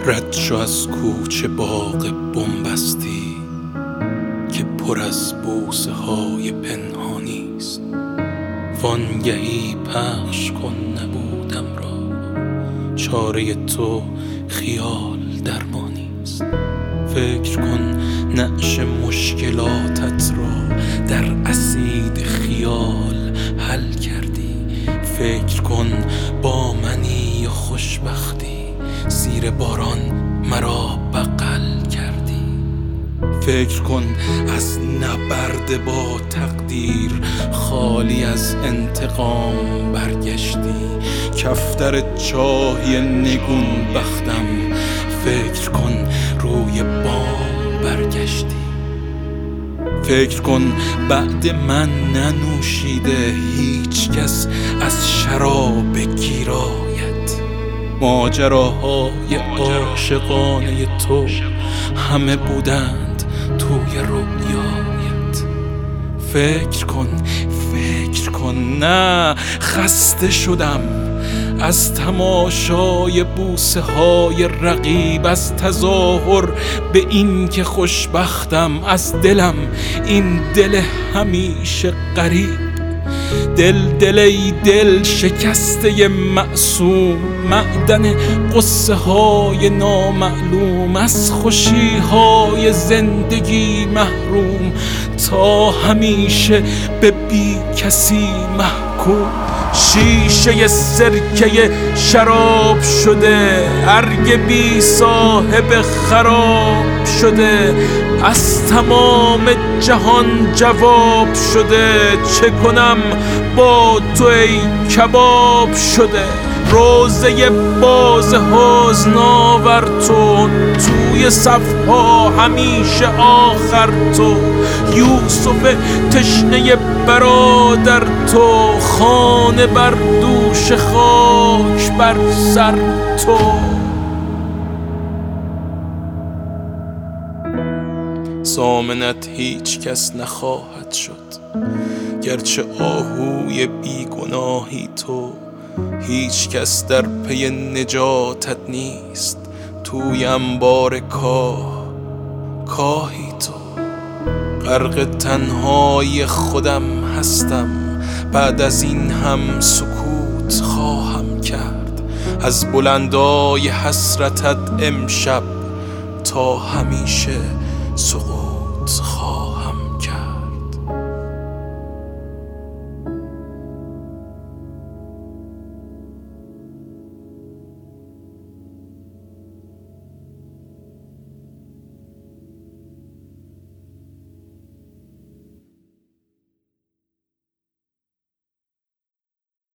رد شو از کوچه باغ بنبستی که پر از بوسه های پنهانیست. وانگهی پخش کن نبودم را، چاره تو خیال درمانیست. فکر کن نعش مشکلاتت را در اسید خیال حل کردی. فکر کن با منی و خوشبختی زیر باران مرا بغل کردی. فکر کن از نبرد با تقدیر خالی از انتقام برگشتی. کفتر چاهی نگون بختم، فکر کن روی بام برگشتی. فکر کن بعد من ننوشیده هیچ کس از شراب گیرایت. ماجراهای عاشقانه تو همه بودند توی رویایت. فکر کن نه، خسته شدم از تماشای بوسه های رقیب، از تظاهر به این که خوشبختم، از دلم این دل همیشه غریب. دل شکسته معصوم، معدن قصه های نامعلوم، از خوشی های زندگی محروم، تا همیشه به بی کسی محکوم. شیشه سرکه شراب شده، ارگ بی صاحب خراب شده، از تمام جهان جواب شده. چه کنم با تو ای کباب شده؟ روزه باز حزن‌آور تو، توی صفها همیشه آخر تو. یوسف تشنه برادر تو، خانه بر دوش خاک بر سر تو. ضامنت هیچ کس نخواهد شد، گرچه آهوی بیگناهی تو. هیچ کس در پی نجاتت نیست، توی انبار کاهی تو. غرق تنهایی خودم هستم، بعد از این هم سکوت خواهم کرد. از بلندای حسرتت امشب تا همیشه سقوط خواهم کرد.